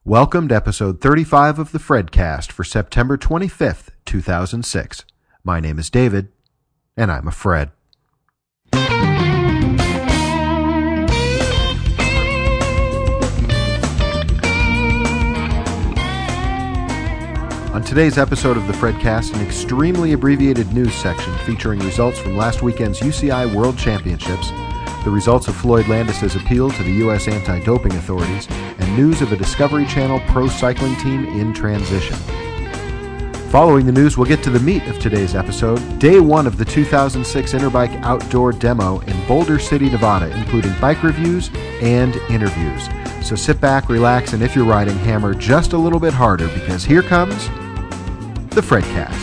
Welcome to episode 35 of the Fredcast for September 25th, 2006. My name is David, and I'm a Fred. On today's episode of the Fredcast, an extremely abbreviated news section featuring results from last weekend's UCI World Championships, the results of Floyd Landis' appeal to the U.S. anti-doping authorities, and news of a Discovery Channel pro cycling team in transition. Following the news, we'll get to the meat of today's episode, day one of the 2006 Interbike Outdoor Demo in Boulder City, Nevada, including bike reviews and interviews. So sit back, relax, and if you're riding, hammer just a little bit harder, because here comes the Fredcast.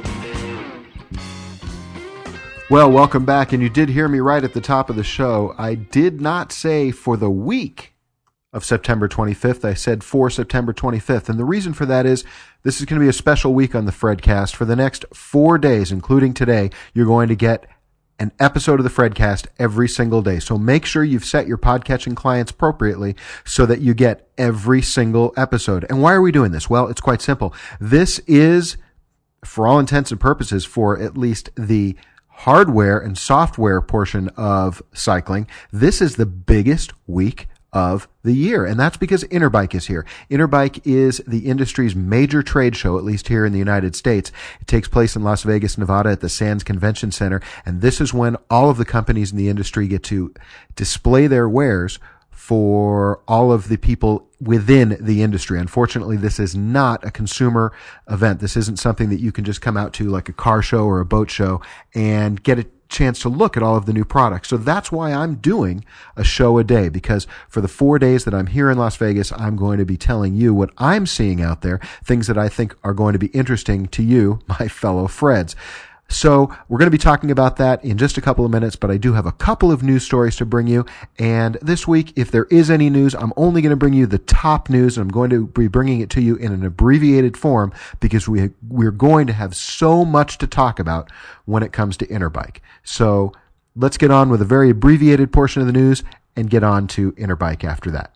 Well, welcome back, and you did hear me right at the top of the show. I did not say for the week of September 25th. I said for September 25th, and the reason for that is this is going to be a special week on the Fredcast. For the next 4 days, including today, you're going to get an episode of the Fredcast every single day. So make sure you've set your podcatching clients appropriately so that you get every single episode. And why are we doing this? Well, it's quite simple. This is, for all intents and purposes, for at least the hardware and software portion of cycling, this is the biggest week of the year. And that's because Interbike is here. Interbike is the industry's major trade show, at least here in the United States. It takes place in Las Vegas, Nevada at the Sands Convention Center. And this is when all of the companies in the industry get to display their wares for all of the people within the industry. Unfortunately, this is not a consumer event. This isn't something that you can just come out to like a car show or a boat show and get a chance to look at all of the new products. So that's why I'm doing a show a day, because for the 4 days that I'm here in Las Vegas, I'm going to be telling you what I'm seeing out there, things that I think are going to be interesting to you, my fellow Freds. So we're going to be talking about that in just a couple of minutes, but I do have a couple of news stories to bring you. And this week, if there is any news, I'm only going to bring you the top news, and I'm going to be bringing it to you in an abbreviated form because we're going to have so much to talk about when it comes to Interbike. So let's get on with a very abbreviated portion of the news and get on to Interbike after that.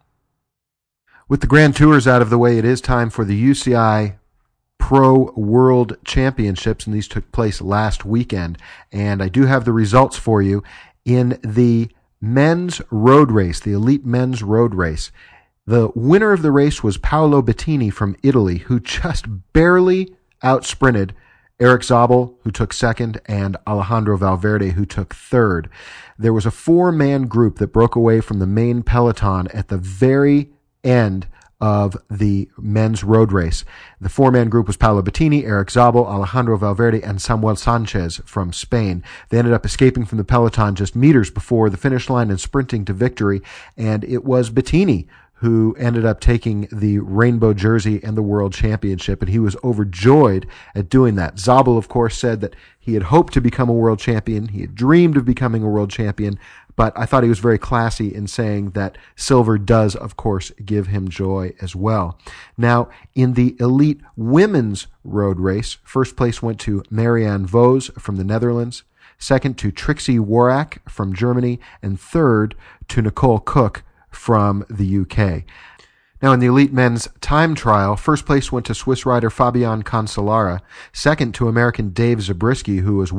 With the Grand Tours out of the way, it is time for the UCI Pro World Championships, and these took place last weekend. And I do have the results for you. In the men's road race, the elite men's road race, the winner of the race was Paolo Bettini from Italy, who just barely outsprinted Erik Zabel, who took second, and Alejandro Valverde, who took third. There was a four-man group that broke away from the main peloton at the very end of the men's road race. The four-man group was Paolo Bettini, Erik Zabel, Alejandro Valverde, and Samuel Sanchez from Spain. They ended up escaping from the peloton just meters before the finish line and sprinting to victory, and it was Bettini who ended up taking the rainbow jersey and the world championship, and he was overjoyed at doing that. Zabel, of course, said that he had hoped to become a world champion. He had dreamed of becoming a world champion, but I thought he was very classy in saying that silver does, of course, give him joy as well. Now, in the elite women's road race, first place went to Marianne Vos from the Netherlands, second to Trixie Worak from Germany, and third to Nicole Cook from the UK. Now, in the elite men's time trial, first place went to Swiss rider Fabian Cancellara, second to American Dave Zabriskie, who was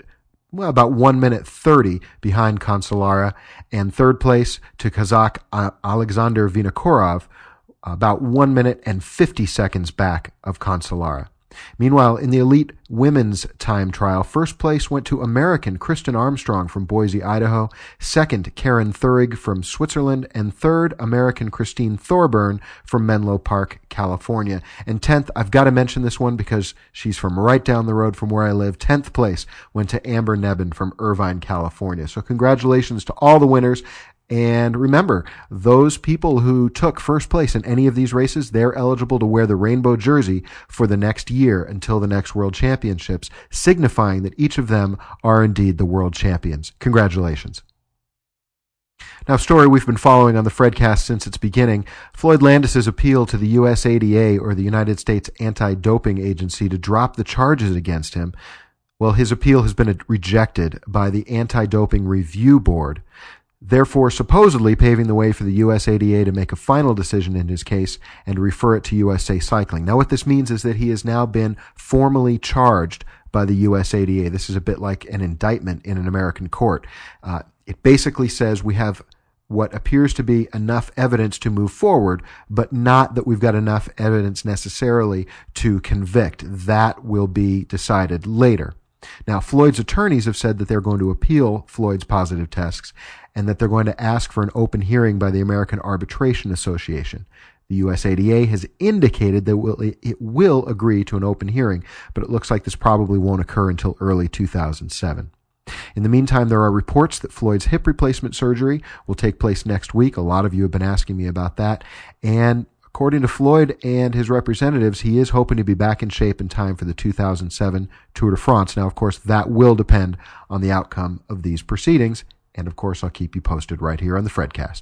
about 1 minute 30 behind Cancellara, and third place to Kazakh Alexander Vinokurov, about 1 minute and 50 seconds back of Cancellara. Meanwhile, in the elite women's time trial, first place went to American Kristen Armstrong from Boise, Idaho, second Karen Thurig from Switzerland, and third American Christine Thorburn from Menlo Park, California. And 10th, I've got to mention this one because she's from right down the road from where I live, 10th place went to Amber Nebben from Irvine, California. So congratulations to all the winners. And remember, those people who took first place in any of these races, they're eligible to wear the rainbow jersey for the next year until the next World Championships, signifying that each of them are indeed the world champions. Congratulations. Now, a story we've been following on the Fredcast since its beginning, Floyd Landis' appeal to the USADA, or the United States Anti-Doping Agency, to drop the charges against him. Well, his appeal has been rejected by the Anti-Doping Review Board. therefore supposedly paving the way for the USADA to make a final decision in his case and refer it to USA Cycling. Now, what this means is that he has now been formally charged by the USADA. This is a bit like an indictment in an American court. It basically says we have what appears to be enough evidence to move forward, but not that we've got enough evidence necessarily to convict. That will be decided later. Now, Floyd's attorneys have said that they're going to appeal Floyd's positive tests and that they're going to ask for an open hearing by the American Arbitration Association. The USADA has indicated that it will agree to an open hearing, but it looks like this probably won't occur until early 2007. In the meantime, there are reports that Floyd's hip replacement surgery will take place next week. A lot of you have been asking me about that. And according to Floyd and his representatives, he is hoping to be back in shape in time for the 2007 Tour de France. Now, of course, that will depend on the outcome of these proceedings. And, of course, I'll keep you posted right here on the Fredcast.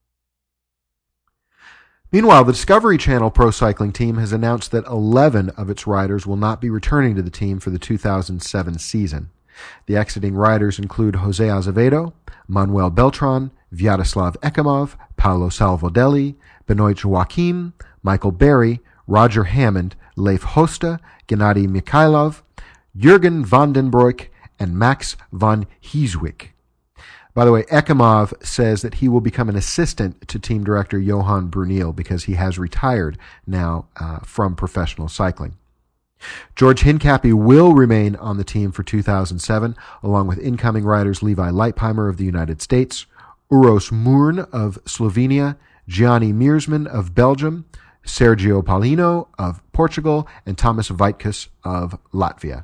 Meanwhile, the Discovery Channel Pro Cycling team has announced that 11 of its riders will not be returning to the team for the 2007 season. The exiting riders include Jose Azevedo, Manuel Beltran, Vyacheslav Ekimov, Paolo Salvodelli, Benoit Joachim, Michael Berry, Roger Hammond, Leif Hoste, Gennady Mikhailov, Jürgen van den Broek, and Max van Heeswijk. By the way, Ekimov says that he will become an assistant to team director Johan Bruneel because he has retired now from professional cycling. George Hincapie will remain on the team for 2007, along with incoming riders Levi Leipheimer of the United States, Uros Murn of Slovenia, Gianni Meersman of Belgium, Sergio Paulino of Portugal, and Thomas Vaitkus of Latvia.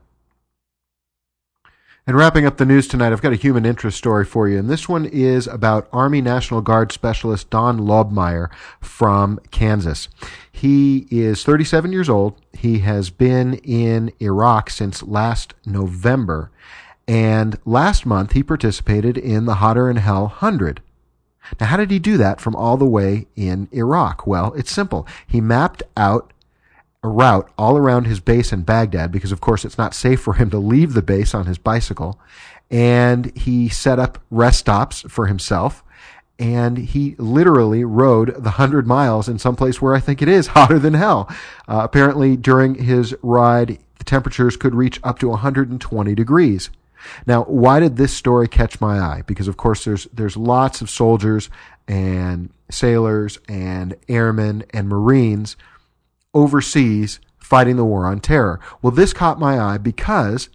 And wrapping up the news tonight, I've got a human interest story for you, and this one is about Army National Guard Specialist Don Lobmeyer from Kansas. He is 37 years old. He has been in Iraq since last November, and last month he participated in the Hotter Than Hell 100. Now, how did he do that from all the way in Iraq? Well, it's simple. He mapped out a route all around his base in Baghdad because, of course, it's not safe for him to leave the base on his bicycle. And he set up rest stops for himself. And he literally rode the 100 miles in some place where I think it is hotter than hell. Apparently, during his ride, the temperatures could reach up to 120 degrees. Now, why did this story catch my eye? Because, of course, there's lots of soldiers and sailors and airmen and Marines overseas fighting the war on terror. Well, this caught my eye because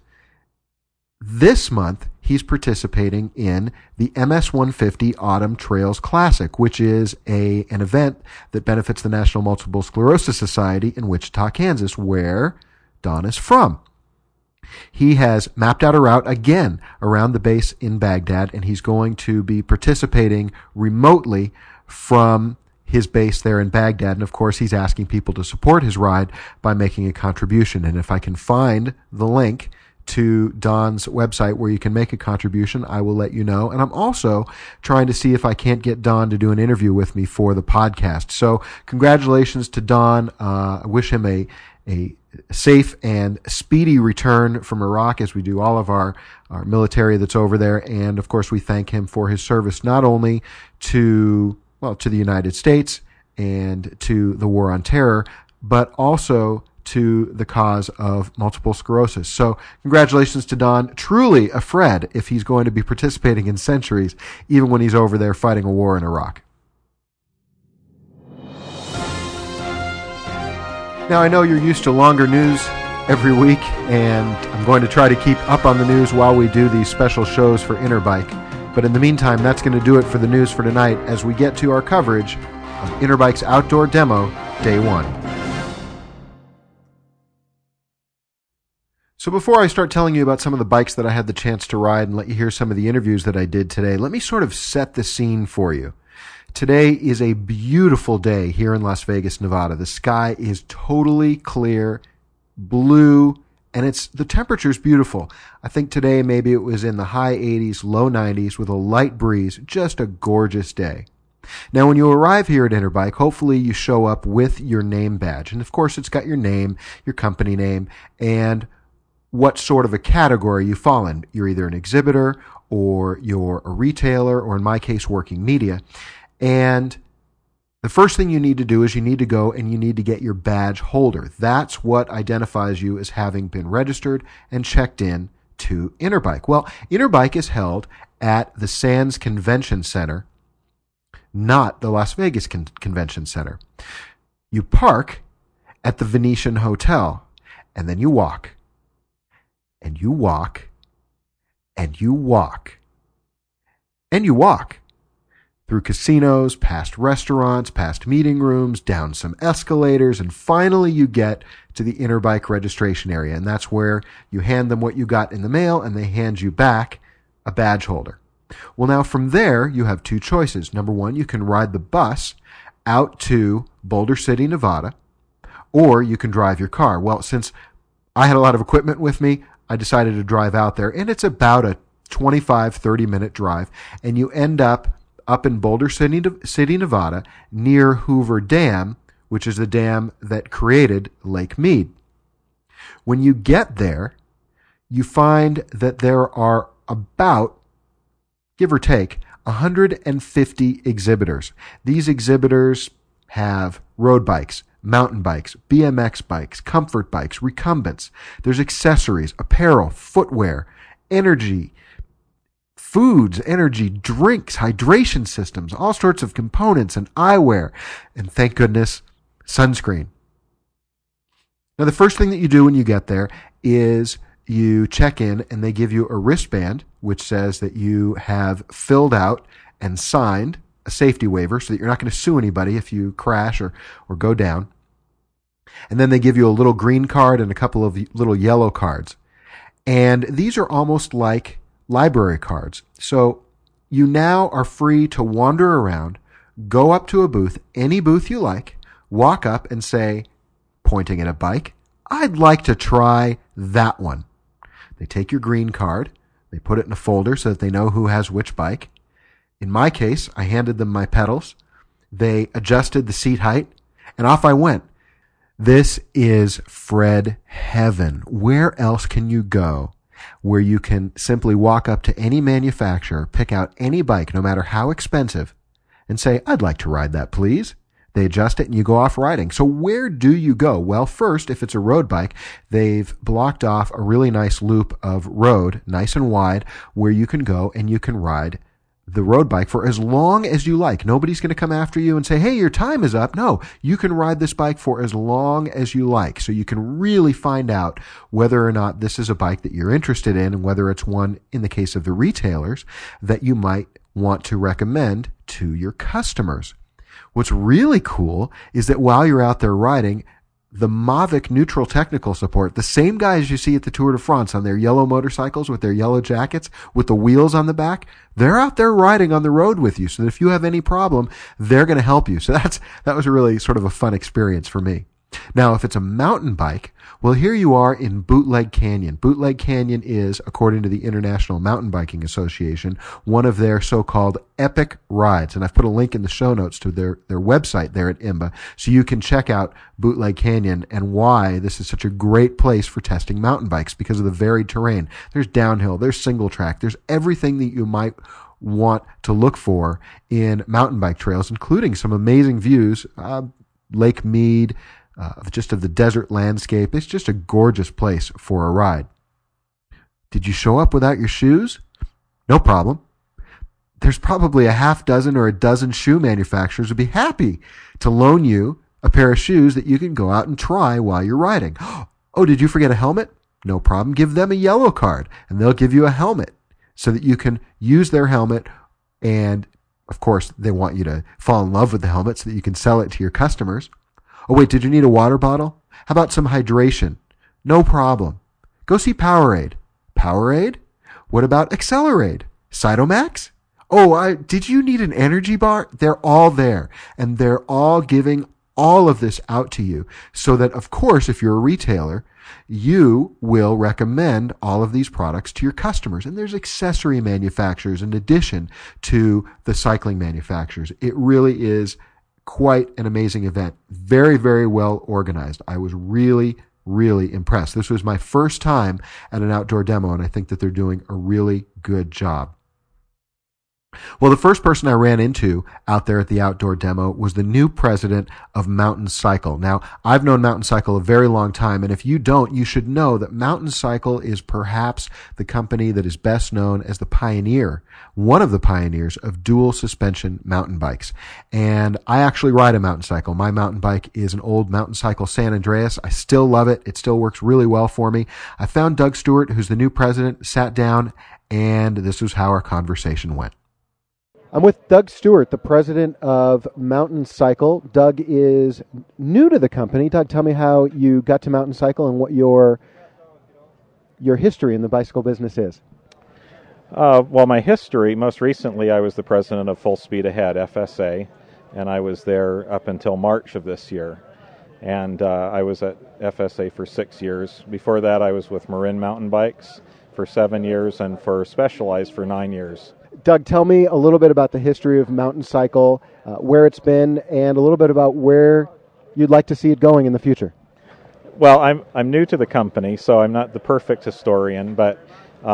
this month he's participating in the MS-150 Autumn Trails Classic, which is an event that benefits the National Multiple Sclerosis Society in Wichita, Kansas, where Don is from. He has mapped out a route again around the base in Baghdad, and he's going to be participating remotely from his base there in Baghdad. And of course, he's asking people to support his ride by making a contribution. And if I can find the link to Don's website where you can make a contribution, I will let you know. And I'm also trying to see if I can't get Don to do an interview with me for the podcast. So congratulations to Don. I wish him a safe and speedy return from Iraq, as we do all of our military that's over there. And of course, we thank him for his service, not only to the United States and to the war on terror, but also to the cause of multiple sclerosis. So congratulations to Don. Truly a Fred if he's going to be participating in centuries, even when he's over there fighting a war in Iraq. Now, I know you're used to longer news every week, and I'm going to try to keep up on the news while we do these special shows for Interbike. But in the meantime, that's going to do it for the news for tonight as we get to our coverage of Interbike's Outdoor Demo, Day 1. So before I start telling you about some of the bikes that I had the chance to ride and let you hear some of the interviews that I did today, let me sort of set the scene for you. Today is a beautiful day here in Las Vegas, Nevada. The sky is totally clear, blue, and the temperature's beautiful. I think today maybe it was in the high 80s, low 90s with a light breeze. Just a gorgeous day. Now, when you arrive here at Interbike, hopefully you show up with your name badge. And of course, it's got your name, your company name, and what sort of a category you fall in. You're either an exhibitor or you're a retailer, or in my case, working media. And the first thing you need to do is you need to go and you need to get your badge holder. That's what identifies you as having been registered and checked in to Interbike. Well, Interbike is held at the Sands Convention Center, not the Las Vegas Convention Center. You park at the Venetian Hotel, and then you walk, and you walk, and you walk, and you walk through casinos, past restaurants, past meeting rooms, down some escalators, and finally you get to the Interbike registration area, and that's where you hand them what you got in the mail, and they hand you back a badge holder. Well, now from there, you have two choices. Number one, you can ride the bus out to Boulder City, Nevada, or you can drive your car. Well, since I had a lot of equipment with me, I decided to drive out there, and it's about a 25, 30-minute drive, and you end up in Boulder City, Nevada, near Hoover Dam, which is the dam that created Lake Mead. When you get there, you find that there are about, give or take, 150 exhibitors. These exhibitors have road bikes, mountain bikes, BMX bikes, comfort bikes, recumbents. There's accessories, apparel, footwear, energy, foods, energy, drinks, hydration systems, all sorts of components and eyewear, and thank goodness, sunscreen. Now, the first thing that you do when you get there is you check in and they give you a wristband, which says that you have filled out and signed a safety waiver so that you're not going to sue anybody if you crash or go down. And then they give you a little green card and a couple of little yellow cards. And these are almost like library cards. So you now are free to wander around, go up to a booth, any booth you like, walk up and say, pointing at a bike, I'd like to try that one. They take your green card, they put it in a folder so that they know who has which bike. In my case, I handed them my pedals, they adjusted the seat height, and off I went. This is Fred heaven. Where else can you go where you can simply walk up to any manufacturer, pick out any bike, no matter how expensive, and say, I'd like to ride that, please? They adjust it and you go off riding. So where do you go? Well, first, if it's a road bike, they've blocked off a really nice loop of road, nice and wide, where you can go and you can ride the road bike for as long as you like. Nobody's going to come after you and say, hey, your time is up. No, you can ride this bike for as long as you like. So you can really find out whether or not this is a bike that you're interested in and whether it's one, in the case of the retailers, that you might want to recommend to your customers. What's really cool is that while you're out there riding, the Mavic Neutral Technical Support, the same guys you see at the Tour de France on their yellow motorcycles with their yellow jackets with the wheels on the back, they're out there riding on the road with you. So that if you have any problem, they're going to help you. So that was a really sort of a fun experience for me. Now, if it's a mountain bike, well, here you are in Bootleg Canyon. Bootleg Canyon is, according to the International Mountain Biking Association, one of their so-called epic rides. And I've put a link in the show notes to their website there at IMBA, so you can check out Bootleg Canyon and why this is such a great place for testing mountain bikes because of the varied terrain. There's downhill, there's single track, there's everything that you might want to look for in mountain bike trails, including some amazing views, Lake Mead, just of the desert landscape. It's just a gorgeous place for a ride. Did you show up without your shoes? No problem. There's probably a half dozen or a dozen shoe manufacturers who'd be happy to loan you a pair of shoes that you can go out and try while you're riding. Oh, did you forget a helmet? No problem. Give them a yellow card and they'll give you a helmet so that you can use their helmet. And of course, they want you to fall in love with the helmet so that you can sell it to your customers. Oh, wait, did you need a water bottle? How about some hydration? No problem. Go see Powerade. Powerade? What about Accelerade? Cytomax? Oh, did you need an energy bar? They're all there. And they're all giving all of this out to you so that, of course, if you're a retailer, you will recommend all of these products to your customers. And there's accessory manufacturers in addition to the cycling manufacturers. It really is quite an amazing event. Very, very well organized. I was really, really impressed. This was my first time at an outdoor demo, and I think that they're doing a really good job. Well, the first person I ran into out there at the outdoor demo was the new president of Mountain Cycle. Now, I've known Mountain Cycle a very long time, and if you don't, you should know that Mountain Cycle is perhaps the company that is best known as the pioneer, one of the pioneers of dual suspension mountain bikes. And I actually ride a Mountain Cycle. My mountain bike is an old Mountain Cycle San Andreas. I still love it. It still works really well for me. I found Doug Stewart, who's the new president, sat down, and this was how our conversation went. I'm with Doug Stewart, the president of Mountain Cycle. Doug is new to the company. Doug, tell me how you got to Mountain Cycle and what your history in the bicycle business is. Well, my history, most recently I was the president of Full Speed Ahead, FSA, and I was there up until March of this year. And I was at FSA for 6 years. Before that, I was with Marin Mountain Bikes for 7 years and for Specialized for 9 years. Doug, tell me a little bit about the history of Mountain Cycle, where it's been, and a little bit about where you'd like to see it going in the future. Well, I'm new to the company, so I'm not the perfect historian, but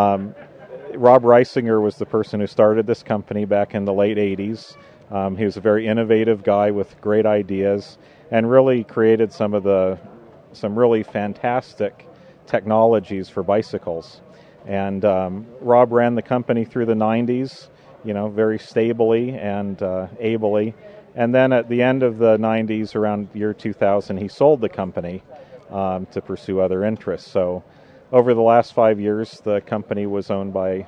Rob Reisinger was the person who started this company back in the late 80s. He was a very innovative guy with great ideas and really created some really fantastic technologies for bicycles. And Rob ran the company through the 90s, very stably and ably. And then at the end of the 90s, around year 2000, he sold the company to pursue other interests. So over the last 5 years, the company was owned by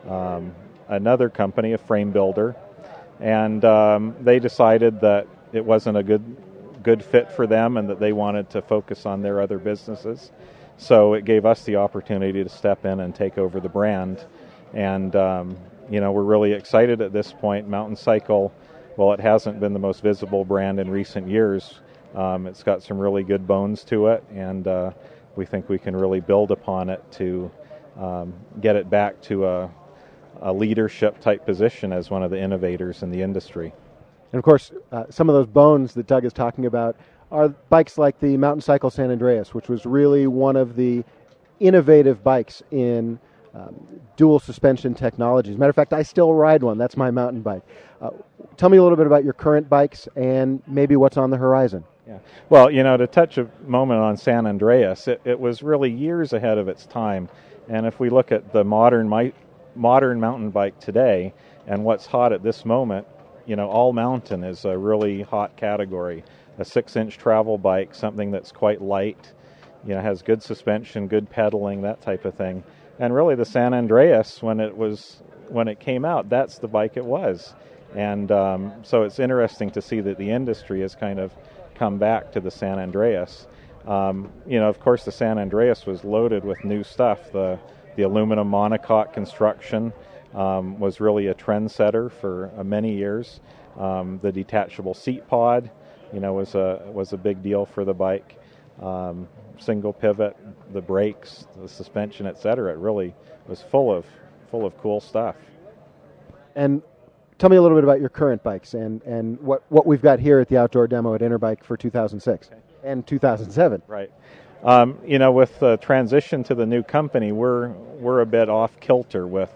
another company, a frame builder. And they decided that it wasn't a good fit for them and that they wanted to focus on their other businesses. So it gave us the opportunity to step in and take over the brand. And, we're really excited at this point. Mountain Cycle, well, it hasn't been the most visible brand in recent years. It's got some really good bones to it, and we think we can really build upon it to get it back to a leadership type position as one of the innovators in the industry. And of course, some of those bones that Doug is talking about are bikes like the Mountain Cycle San Andreas, which was really one of the innovative bikes in dual suspension technologies. As a matter of fact, I still ride one. That's my mountain bike. Tell me a little bit about your current bikes and maybe what's on the horizon. Yeah. Well, to touch a moment on San Andreas, it was really years ahead of its time. And if we look at the modern mountain bike today and what's hot at this moment, all mountain is a really hot category. A 6-inch travel bike, something that's quite light, has good suspension, good pedaling, that type of thing. And really the San Andreas, when it came out, that's the bike it was. And so it's interesting to see that the industry has kind of come back to the San Andreas. Of course, the San Andreas was loaded with new stuff. The aluminum monocoque construction was really a trendsetter for many years. The detachable seat pod, was a big deal for the bike. Single pivot, the brakes, the suspension, etc. It really was full of cool stuff. And tell me a little bit about your current bikes and what we've got here at the outdoor demo at Interbike for 2006 and 2007. Right. With the transition to the new company, we're a bit off kilter with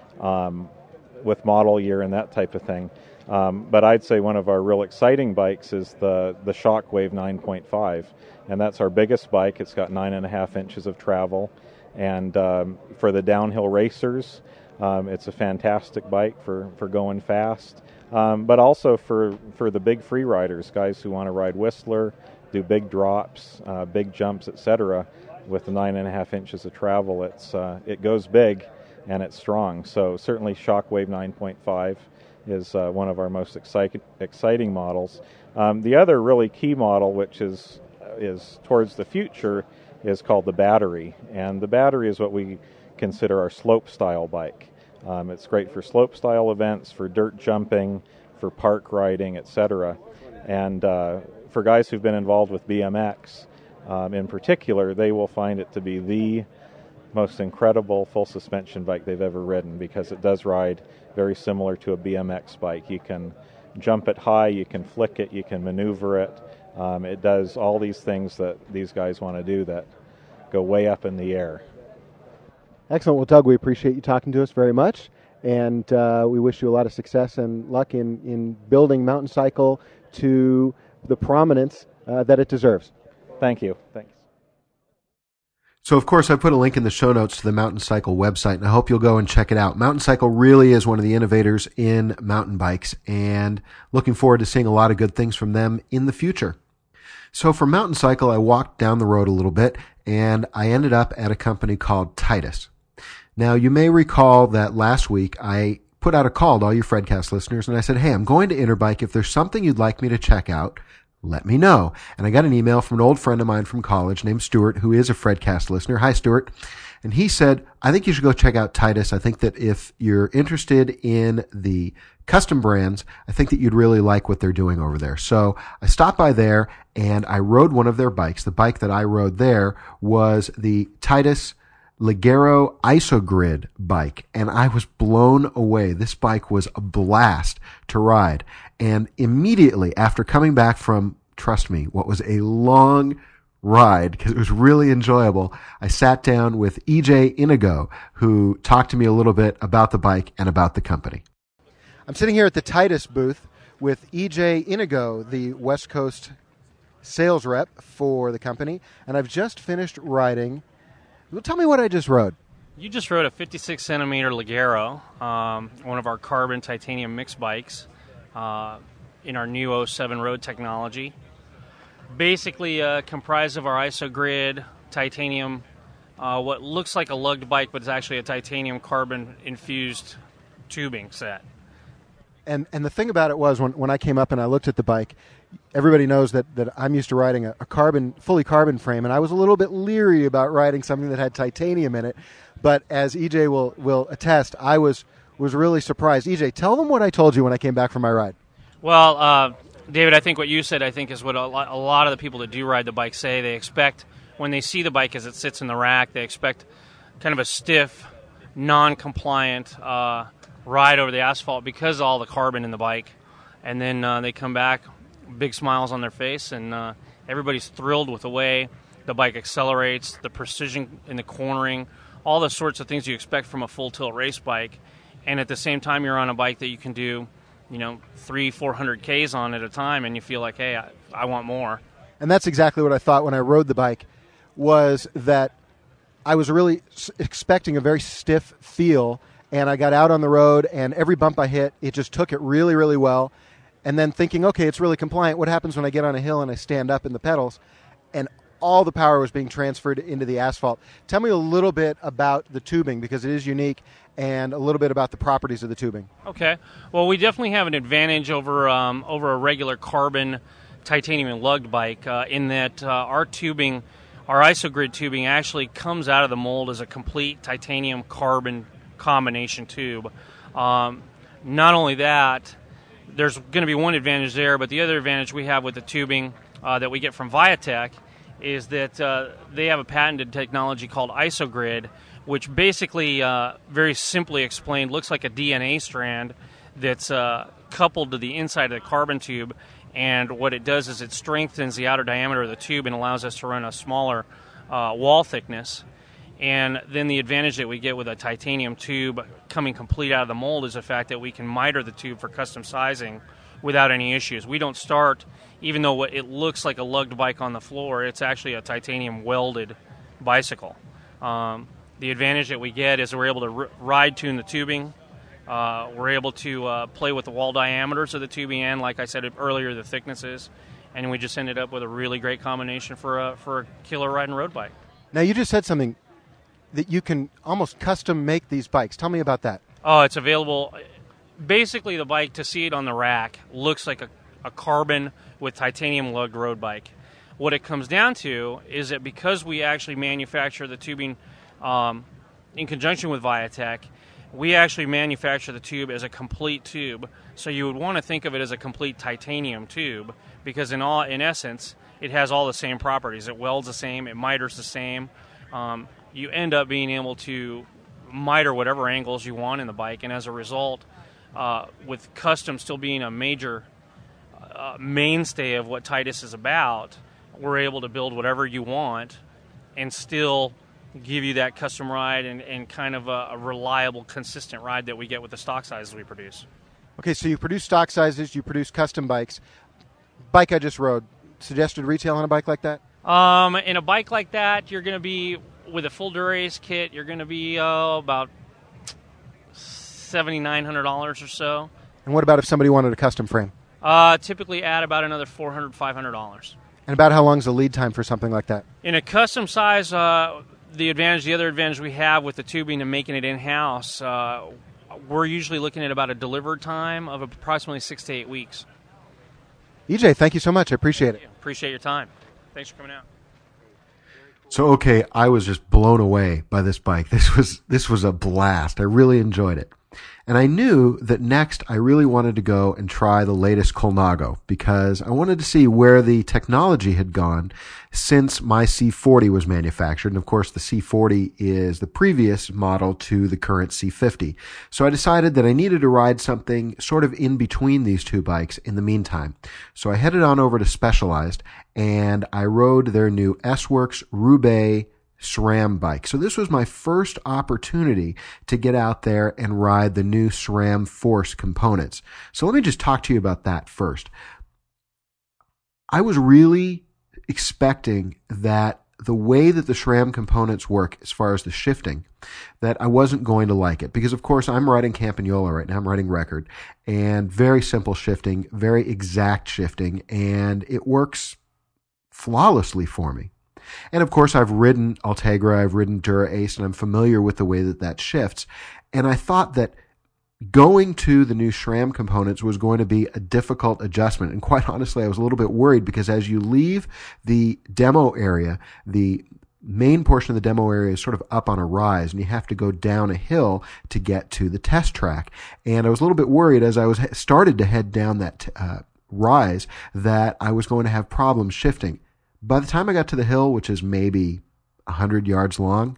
model year and that type of thing. But I'd say one of our real exciting bikes is the Shockwave 9.5, and that's our biggest bike. It's got 9.5 inches of travel, and for the downhill racers, it's a fantastic bike for going fast, but also for the big free riders, guys who want to ride Whistler, do big drops, big jumps, etc. With the 9.5 inches of travel, it goes big and it's strong. So certainly Shockwave 9.5 is one of our most exciting models. The other really key model, which is towards the future, is called the Battery. And the Battery is what we consider our slope style bike. It's great for slope style events, for dirt jumping, for park riding, etc. And for guys who've been involved with BMX in particular, they will find it to be the most incredible full suspension bike they've ever ridden, because it does ride very similar to a BMX bike. You can jump it high, you can flick it, you can maneuver it. It does all these things that these guys want to do that go way up in the air. Excellent. Well, Doug, we appreciate you talking to us very much, And we wish you a lot of success and luck in building Mountain Cycle to the prominence that it deserves. Thank you. Thanks. So, of course, I put a link in the show notes to the Mountain Cycle website, and I hope you'll go and check it out. Mountain Cycle really is one of the innovators in mountain bikes, and looking forward to seeing a lot of good things from them in the future. So for Mountain Cycle, I walked down the road a little bit, and I ended up at a company called Titus. Now, you may recall that last week I put out a call to all you Fredcast listeners, and I said, hey, I'm going to Interbike. If there's something you'd like me to check out, let me know. And I got an email from an old friend of mine from college named Stuart, who is a Fredcast listener. Hi, Stuart. And he said, I think you should go check out Titus. I think that if you're interested in the custom brands, I think that you'd really like what they're doing over there. So I stopped by there and I rode one of their bikes. The bike that I rode there was the Titus Ligero Isogrid bike, and I was blown away. This bike was a blast to ride. And immediately after coming back from, trust me, what was a long ride, because it was really enjoyable, I sat down with EJ Inigo, who talked to me a little bit about the bike and about the company. I'm sitting here at the Titus booth with EJ Inigo, the West Coast sales rep for the company, and I've just finished riding. Well, tell me what I just rode. You just rode a 56 centimeter Ligero, one of our carbon titanium mix bikes in our new 07 road technology. Basically comprised of our Isogrid titanium, what looks like a lugged bike, but it's actually a titanium carbon infused tubing set. And the thing about it was when I came up and I looked at the bike, everybody knows that I'm used to riding a fully carbon frame, and I was a little bit leery about riding something that had titanium in it. But as EJ will attest, I was really surprised. EJ, tell them what I told you when I came back from my ride. Well, David, I think what you said, is what a lot of the people that do ride the bike say. They expect, when they see the bike as it sits in the rack, they expect kind of a stiff, non-compliant ride over the asphalt because of all the carbon in the bike. And then they come back, big smiles on their face, and everybody's thrilled with the way the bike accelerates, the precision in the cornering, all the sorts of things you expect from a full-tilt race bike. And at the same time, you're on a bike that you can do 300-400 Ks on at a time, and you feel like, hey, I want more. And that's exactly what I thought when I rode the bike, was that I was really expecting a very stiff feel, and I got out on the road, and every bump I hit, it just took it really, really well. And then thinking, okay, it's really compliant. What happens when I get on a hill and I stand up in the pedals? And all the power was being transferred into the asphalt. Tell me a little bit about the tubing, because it is unique, and a little bit about the properties of the tubing. Okay. Well, we definitely have an advantage over a regular carbon titanium lugged bike in that our tubing, our Isogrid tubing, actually comes out of the mold as a complete titanium carbon combination tube. Not only that, there's going to be one advantage there, but the other advantage we have with the tubing that we get from Viatech is that they have a patented technology called Isogrid, which basically, very simply explained, looks like a DNA strand that's coupled to the inside of the carbon tube. And what it does is it strengthens the outer diameter of the tube and allows us to run a smaller wall thickness. And then the advantage that we get with a titanium tube coming complete out of the mold is the fact that we can miter the tube for custom sizing without any issues. We don't start, even though it looks like a lugged bike on the floor, it's actually a titanium welded bicycle. The advantage that we get is we're able to ride tune the tubing. We're able to play with the wall diameters of the tubing and, like I said earlier, the thicknesses. And we just ended up with a really great combination for a killer ride and road bike. Now, you just said something that you can almost custom make these bikes. Tell me about that. Oh, it's available. Basically, the bike, to see it on the rack, looks like a carbon with titanium lugged road bike. What it comes down to is that because we actually manufacture the tubing in conjunction with Viatech, we actually manufacture the tube as a complete tube. So you would want to think of it as a complete titanium tube because in essence, it has all the same properties. It welds the same, it miters the same. You end up being able to miter whatever angles you want in the bike, and as a result, with custom still being a major mainstay of what Titus is about, we're able to build whatever you want and still give you that custom ride and kind of a reliable, consistent ride that we get with the stock sizes we produce. Okay, so you produce stock sizes, you produce custom bikes. Bike I just rode, suggested retail on a bike like that? In a bike like that, you're going to be, with a full Dura-Ace kit, you're going to be about $7,900 or so. And what about if somebody wanted a custom frame? Typically add about another $400, $500. And about how long is the lead time for something like that? In a custom size, the other advantage we have with the tubing and making it in-house, we're usually looking at about a delivered time of approximately 6 to 8 weeks. EJ, thank you so much. I appreciate it. Appreciate your time. Thanks for coming out. So, okay, I was just blown away by this bike. This was a blast. I really enjoyed it. And I knew that next I really wanted to go and try the latest Colnago because I wanted to see where the technology had gone since my C40 was manufactured. And of course, the C40 is the previous model to the current C50. So I decided that I needed to ride something sort of in between these two bikes in the meantime. So I headed on over to Specialized and I rode their new S-Works Roubaix SRAM bike. So this was my first opportunity to get out there and ride the new SRAM Force components. So let me just talk to you about that first. I was really expecting that the way that the SRAM components work as far as the shifting, that I wasn't going to like it. Because of course I'm riding Campagnola right now, I'm riding Record, and very simple shifting, very exact shifting, and it works flawlessly for me. And of course, I've ridden Ultegra, I've ridden Dura-Ace, and I'm familiar with the way that that shifts. And I thought that going to the new SRAM components was going to be a difficult adjustment. And quite honestly, I was a little bit worried because as you leave the demo area, the main portion of the demo area is sort of up on a rise, and you have to go down a hill to get to the test track. And I was a little bit worried as I started to head down that rise that I was going to have problems shifting. By the time I got to the hill, which is maybe 100 yards long,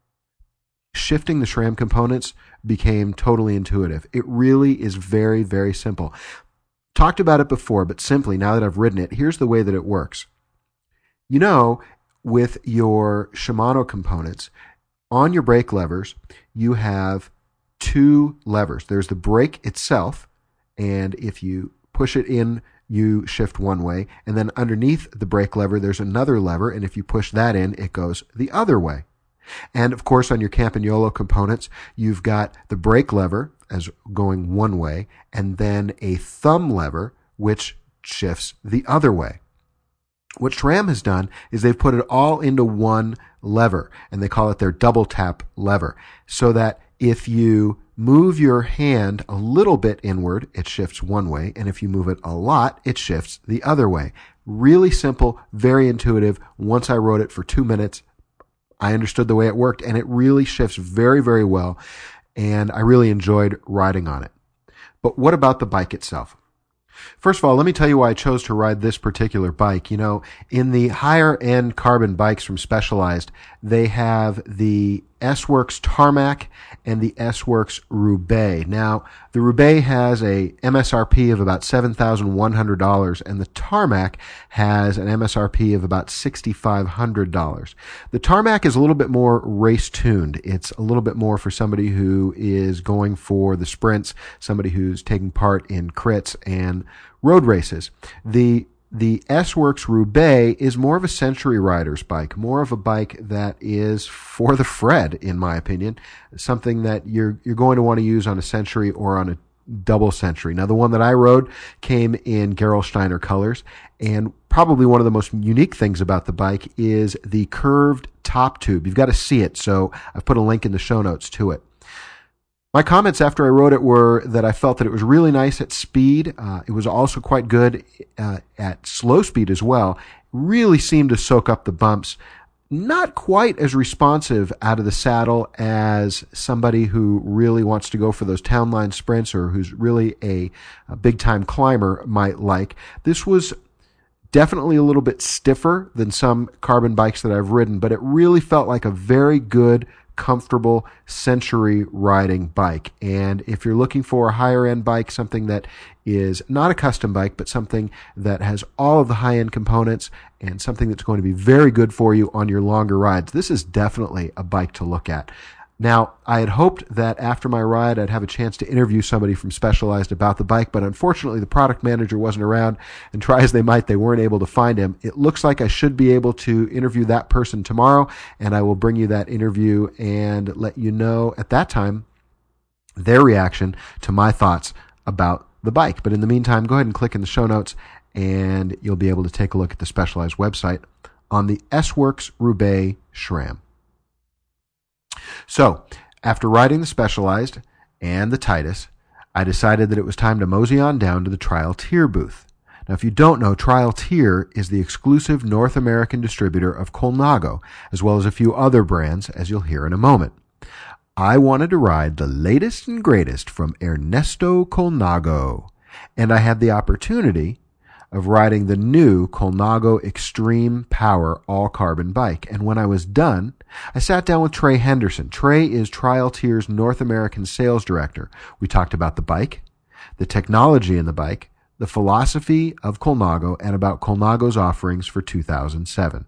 shifting the SRAM components became totally intuitive. It really is very, very simple. Talked about it before, but simply, now that I've ridden it, here's the way that it works. You know, with your Shimano components, on your brake levers, you have two levers. There's the brake itself, and if you push it in, you shift one way, and then underneath the brake lever, there's another lever, and if you push that in, it goes the other way. And of course, on your Campagnola components, you've got the brake lever as going one way, and then a thumb lever, which shifts the other way. What SRAM has done is they've put it all into one lever, and they call it their double tap lever, so that if you move your hand a little bit inward, it shifts one way, and if you move it a lot, it shifts the other way. Really simple, very intuitive. Once I rode it for 2 minutes, I understood the way it worked, and it really shifts very, very well, and I really enjoyed riding on it. But what about the bike itself? First of all, let me tell you why I chose to ride this particular bike. You know, in the higher end carbon bikes from Specialized, they have the S-Works Tarmac and the S-Works Roubaix. Now, the Roubaix has a MSRP of about $7,100 and the Tarmac has an MSRP of about $6,500. The Tarmac is a little bit more race tuned. It's a little bit more for somebody who is going for the sprints, somebody who's taking part in crits and road races. The S-Works Roubaix is more of a century rider's bike, more of a bike that is for the Fred, in my opinion, something that you're going to want to use on a century or on a double century. Now, the one that I rode came in Gerolsteiner colors, and probably one of the most unique things about the bike is the curved top tube. You've got to see it, so I've put a link in the show notes to it. My comments after I rode it were that I felt that it was really nice at speed. It was also quite good at slow speed as well. Really seemed to soak up the bumps. Not quite as responsive out of the saddle as somebody who really wants to go for those town line sprints or who's really a big-time climber might like. This was definitely a little bit stiffer than some carbon bikes that I've ridden, but it really felt like a very good comfortable Century riding bike. And if you're looking for a higher end bike, something that is not a custom bike, but something that has all of the high end components and something that's going to be very good for you on your longer rides, this is definitely a bike to look at. Now, I had hoped that after my ride, I'd have a chance to interview somebody from Specialized about the bike, but unfortunately, the product manager wasn't around, and try as they might, they weren't able to find him. It looks like I should be able to interview that person tomorrow, and I will bring you that interview and let you know at that time their reaction to my thoughts about the bike. But in the meantime, go ahead and click in the show notes, and you'll be able to take a look at the Specialized website on the S-Works Roubaix SRAM. So, after riding the Specialized and the Titus, I decided that it was time to mosey on down to the Trial Tier booth. Now, if you don't know, Trial Tier is the exclusive North American distributor of Colnago, as well as a few other brands, as you'll hear in a moment. I wanted to ride the latest and greatest from Ernesto Colnago, and I had the opportunity of riding the new Colnago Extreme Power all-carbon bike. And when I was done, I sat down with Trey Henderson. Trey is Trial Tier's North American sales director. We talked about the bike, the technology in the bike, the philosophy of Colnago, and about Colnago's offerings for 2007.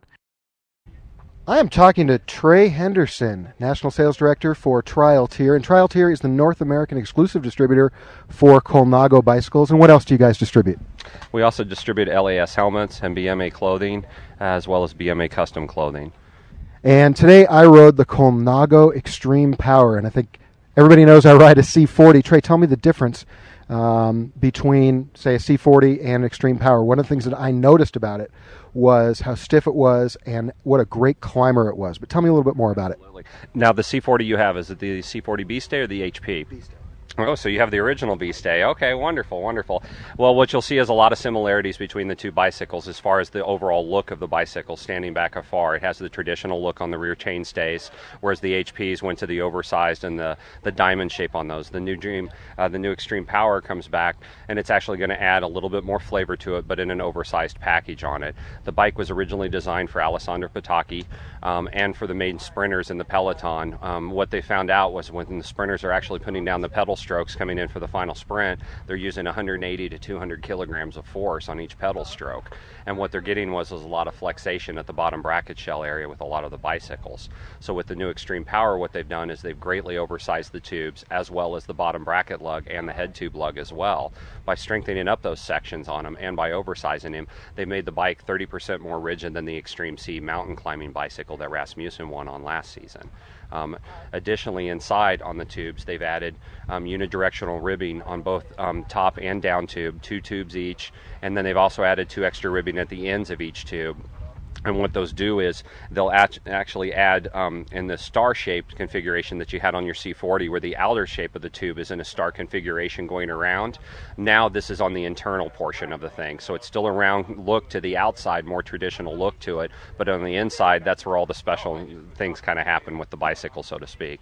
I am talking to Trey Henderson, National Sales Director for Trial Tier. And Trial Tier is the North American exclusive distributor for Colnago bicycles. And what else do you guys distribute? We also distribute LAS helmets and BMA clothing, as well as BMA custom clothing. And today I rode the Colnago Extreme Power. And I think everybody knows I ride a C40. Trey, tell me the difference between, say, a C40 and Extreme Power. One of the things that I noticed about it was how stiff it was and what a great climber it was. But tell me a little bit more about it. Now, the C40 you have, is it the C40 B-Stay or the HP? B-Stay. Oh, so you have the original B-Stay. Okay, wonderful, wonderful. Well, what you'll see is a lot of similarities between the two bicycles as far as the overall look of the bicycle standing back afar. It has the traditional look on the rear chainstays, whereas the HPs went to the oversized and the diamond shape on those. The new Extreme Power comes back, and it's actually going to add a little bit more flavor to it, but in an oversized package on it. The bike was originally designed for Alessandro Patacchi and for the main sprinters in the peloton. What they found out was when the sprinters are actually putting down the pedal strokes coming in for the final sprint, they're using 180 to 200 kilograms of force on each pedal stroke. And what they're getting was a lot of flexation at the bottom bracket shell area with a lot of the bicycles. So with the new Extreme Power, what they've done is they've greatly oversized the tubes as well as the bottom bracket lug and the head tube lug as well. By strengthening up those sections on them and by oversizing them, they made the bike 30% more rigid than the Extreme C mountain climbing bicycle that Rasmussen won on last season. Additionally, inside on the tubes, they've added unidirectional ribbing on both top and down tube, 2 tubes each, and then they've also added 2 extra ribbing at the ends of each tube. And what those do is they'll actually add in the star-shaped configuration that you had on your C40, where the outer shape of the tube is in a star configuration going around. Now this is on the internal portion of the thing. So it's still a round look to the outside, more traditional look to it, but on the inside, that's where all the special things kind of happen with the bicycle, so to speak.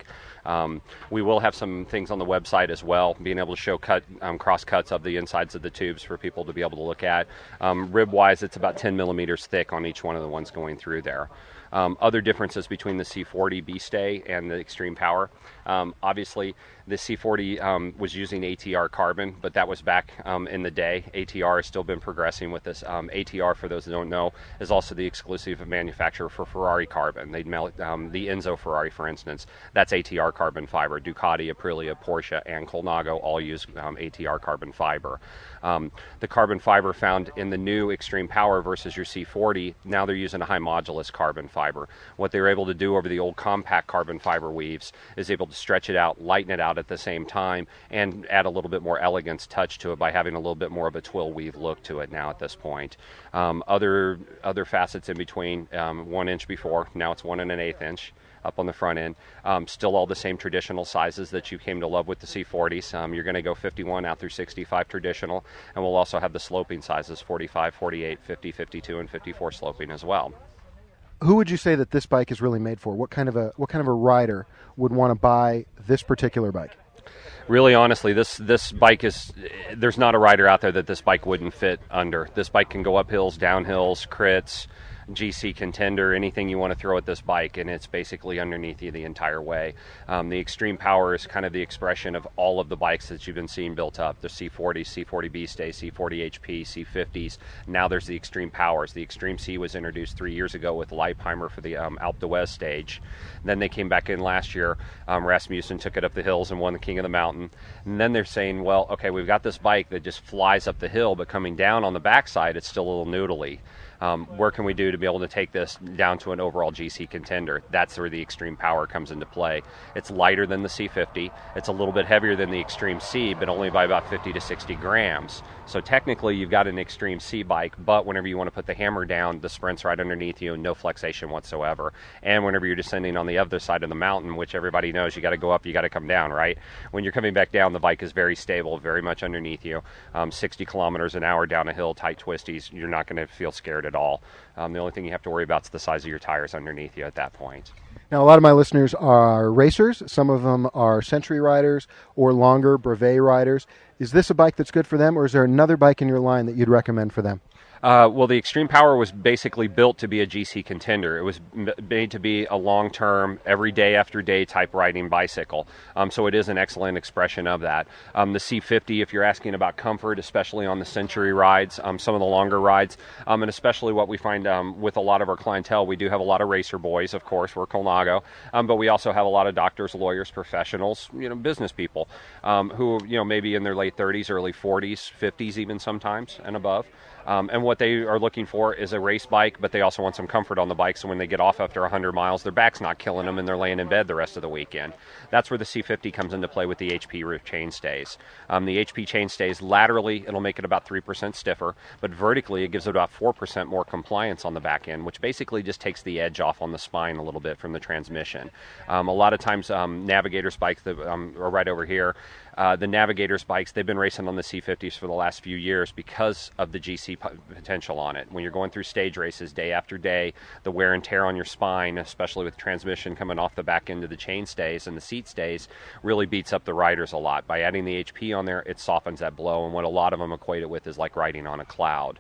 We will have some things on the website as well, being able to show cross cuts of the insides of the tubes for people to be able to look at. Rib-wise, it's about 10 millimeters thick on each one of the ones going through there. Other differences between the C40 B-Stay and the Extreme Power. Obviously, the C40 was using ATR carbon, but that was back in the day. ATR has still been progressing with this. ATR, for those that don't know, is also the exclusive manufacturer for Ferrari carbon. They melt the Enzo Ferrari, for instance. That's ATR carbon fiber. Ducati, Aprilia, Porsche, and Colnago all use ATR carbon fiber. The carbon fiber found in the new Extreme Power versus your C40, now they're using a high modulus carbon fiber. What they were able to do over the old compact carbon fiber weaves is able to stretch it out, lighten it out at the same time, and add a little bit more elegance touch to it by having a little bit more of a twill weave look to it now at this point. Other facets in between, 1 inch before, now it's 1 1/8 inch. Up on the front end. Still all the same traditional sizes that you came to love with the C40s. You're going to go 51 out through 65 traditional, and we'll also have the sloping sizes, 45, 48, 50, 52, and 54 sloping as well. Who would you say that this bike is really made for? What kind of a rider would want to buy this particular bike? Really, honestly, this bike is, there's not a rider out there that this bike wouldn't fit under. This bike can go up hills, down hills, crits, GC Contender, anything you want to throw at this bike, and it's basically underneath you the entire way. The Extreme Power is kind of the expression of all of the bikes that you've been seeing built up. The C40, C40 B-Stay, C40 HP, C50s. Now there's the Extreme Powers. The Extreme C was introduced 3 years ago with Leipheimer for the Alpe d'Huez stage. Then they came back in last year. Rasmussen took it up the hills and won the King of the Mountain. And then they're saying, well, okay, we've got this bike that just flies up the hill, but coming down on the backside, it's still a little noodly. Where can we do to be able to take this down to an overall GC Contender? That's where the Extreme Power comes into play. It's lighter than the C50. It's a little bit heavier than the Extreme C, but only by about 50 to 60 grams. So technically, you've got an Extreme C bike, but whenever you want to put the hammer down, the sprint's right underneath you and no flexation whatsoever. And whenever you're descending on the other side of the mountain, which everybody knows, you got to go up, you got to come down, right? When you're coming back down, the bike is very stable, very much underneath you. 60 kilometers an hour down a hill, tight twisties, you're not going to feel scared at all. The only thing you have to worry about is the size of your tires underneath you at that point. Now, a lot of my listeners are racers. Some of them are Century riders or longer Brevet riders. Is this a bike that's good for them, or is there another bike in your line that you'd recommend for them? Well, the Extreme Power was basically built to be a GC Contender. It was made to be a long-term, every day after day type riding bicycle. So it is an excellent expression of that. The C50, if you're asking about comfort, especially on the Century rides, some of the longer rides, and especially what we find with a lot of our clientele, we do have a lot of racer boys, of course, we're Colnago, but we also have a lot of doctors, lawyers, professionals, business people who, maybe in their late 30s, early 40s, 50s even sometimes and above. And what they are looking for is a race bike, but they also want some comfort on the bike, so when they get off after 100 miles, their back's not killing them and they're laying in bed the rest of the weekend. That's where the C50 comes into play with the HP chainstays. The HP chainstays, laterally, it'll make it about 3% stiffer, but vertically, it gives it about 4% more compliance on the back end, which basically just takes the edge off on the spine a little bit from the transmission. A lot of times, Navigator's bikes that are right over here, the Navigator's bikes, they've been racing on the C50s for the last few years because of the GC potential on it. When you're going through stage races day after day, the wear and tear on your spine, especially with transmission coming off the back end of the chain stays and the seat stays, really beats up the riders a lot. By adding the HP on there, it softens that blow, and what a lot of them equate it with is like riding on a cloud.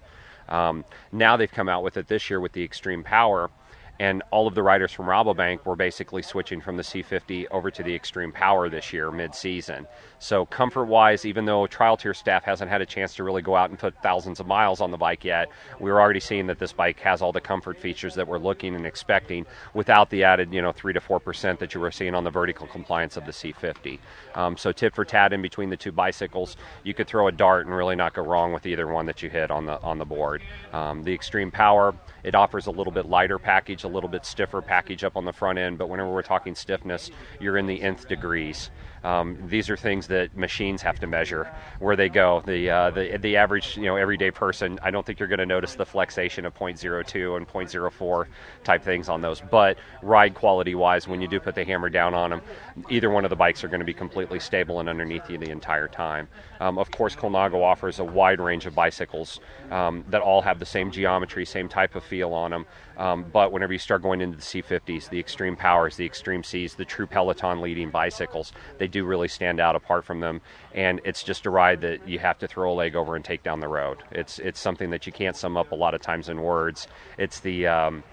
Now they've come out with it this year with the Extreme Power, and all of the riders from Rabobank were basically switching from the C50 over to the Extreme Power this year, mid-season. So comfort-wise, even though Trial Tier staff hasn't had a chance to really go out and put thousands of miles on the bike yet, we're already seeing that this bike has all the comfort features that we're looking and expecting without the added, 3 to 4% that you were seeing on the vertical compliance of the C50. So tit for tat in between the two bicycles, you could throw a dart and really not go wrong with either one that you hit on the board. The Extreme Power, it offers a little bit lighter package, a little bit stiffer package up on the front end, but whenever we're talking stiffness, you're in the nth degrees. These are things that machines have to measure where they go. The average everyday person, I don't think you're going to notice the flexation of 0.02 and 0.04 type things on those. But ride quality wise, when you do put the hammer down on them, either one of the bikes are going to be completely stable and underneath you the entire time. Of course, Colnago offers a wide range of bicycles that all have the same geometry, same type of feel on them. But whenever you start going into the C50s, the Extreme Powers, the Extreme Cs, the true Peloton leading bicycles, they do really stand out apart from them, and it's just a ride that you have to throw a leg over and take down the road. It's something that you can't sum up a lot of times in words. It's the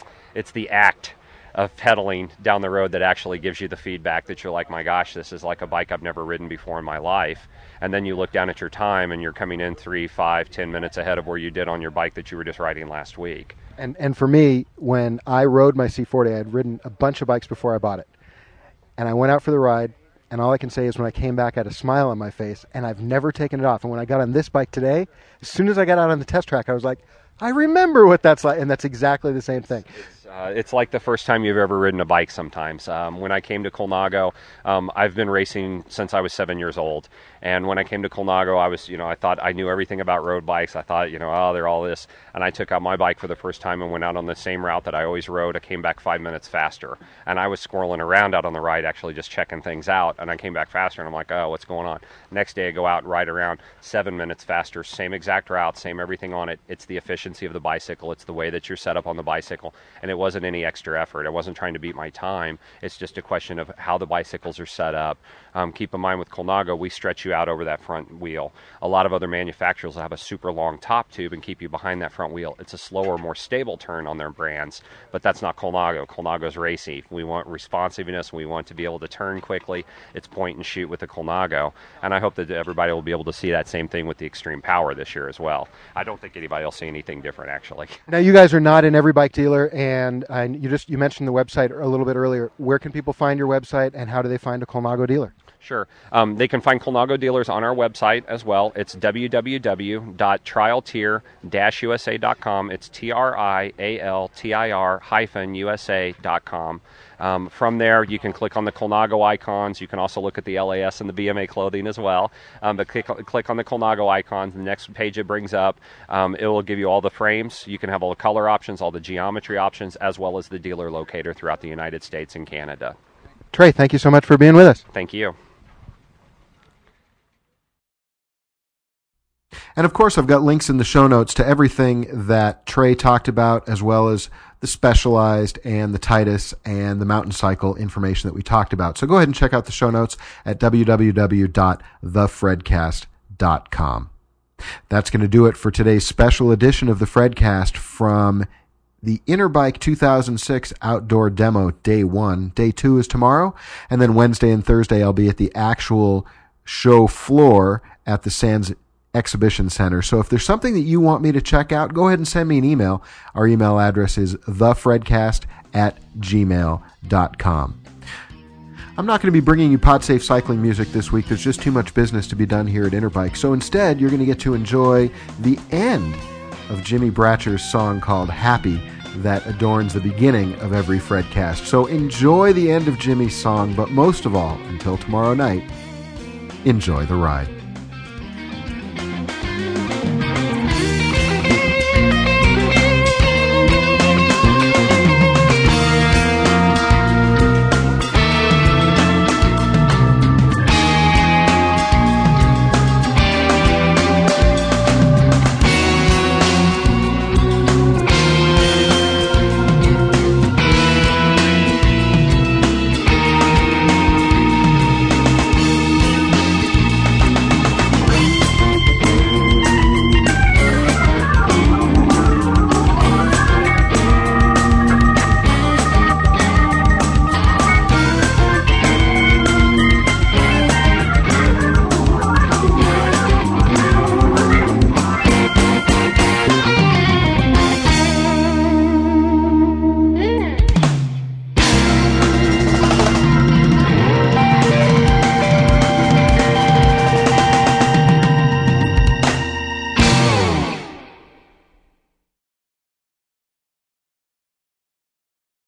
act of pedaling down the road that actually gives you the feedback that you're like, my gosh, this is like a bike I've never ridden before in my life. And then you look down at your time and you're coming in 3, 5, 10 minutes ahead of where you did on your bike that you were just riding last week. And for me, when I rode my C40, I had ridden a bunch of bikes before I bought it. And I went out for the ride, and all I can say is when I came back, I had a smile on my face, and I've never taken it off. And when I got on this bike today, as soon as I got out on the test track, I was like, I remember what that's like, and that's exactly the same thing. It's like the first time you've ever ridden a bike sometimes. When I came to Colnago, I've been racing since I was 7 years old. And when I came to Colnago, I thought I knew everything about road bikes. I thought, they're all this. And I took out my bike for the first time and went out on the same route that I always rode. I came back 5 minutes faster. And I was squirreling around out on the ride, actually just checking things out. And I came back faster, and I'm like, oh, what's going on? Next day, I go out and ride around 7 minutes faster, same exact route, same everything on it. It's the efficiency of the bicycle. It's the way that you're set up on the bicycle. And it wasn't any extra effort. I wasn't trying to beat my time. It's just a question of how the bicycles are set up. Keep in mind with Colnago, we stretch you out over that front wheel. A lot of other manufacturers will have a super long top tube and keep you behind that front wheel. It's a slower, more stable turn on their brands, but that's not Colnago. Colnago's racy. We want responsiveness. We want to be able to turn quickly. It's point and shoot with the Colnago, and I hope that everybody will be able to see that same thing with the Extreme Power this year as well. I don't think anybody will see anything different, actually. Now, you guys are not in every bike dealer, and you mentioned the website a little bit earlier. Where can people find your website, and how do they find a Colnago dealer? Sure. They can find Colnago dealers on our website as well. It's www.trialtir-usa.com. It's TRIALTIR-USA.com. From there, you can click on the Colnago icons. You can also look at the LAS and the BMA clothing as well. But click on the Colnago icons. The next page it brings up, it will give you all the frames. You can have all the color options, all the geometry options, as well as the dealer locator throughout the United States and Canada. Trey, thank you so much for being with us. Thank you. And of course, I've got links in the show notes to everything that Trey talked about, as well as the Specialized and the Titus and the Mountain Cycle information that we talked about. So go ahead and check out the show notes at www.thefredcast.com. That's going to do it for today's special edition of the Fredcast from the Interbike 2006 Outdoor Demo Day 1. Day 2 is tomorrow, and then Wednesday and Thursday I'll be at the actual show floor at the Sands Exhibition Center. So if there's something that you want me to check out, go ahead and send me an email. Our email address is thefredcast@gmail.com. I'm not going to be bringing you PodSafe cycling music this week. There's just too much business to be done here at Interbike. So instead, you're going to get to enjoy the end of Jimmy Bratcher's song called Happy that adorns the beginning of every Fredcast. So enjoy the end of Jimmy's song, but most of all, until tomorrow night, enjoy the ride.